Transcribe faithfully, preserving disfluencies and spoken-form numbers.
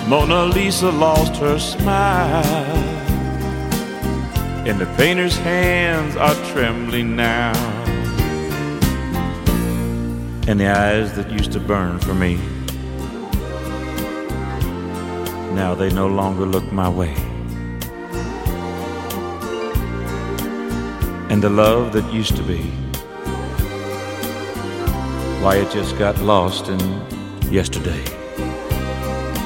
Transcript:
Mona Lisa lost her smile, and the painter's hands are trembling now. And the eyes that used to burn for me, now they no longer look my way. And the love that used to be, why, it just got lost in yesterday.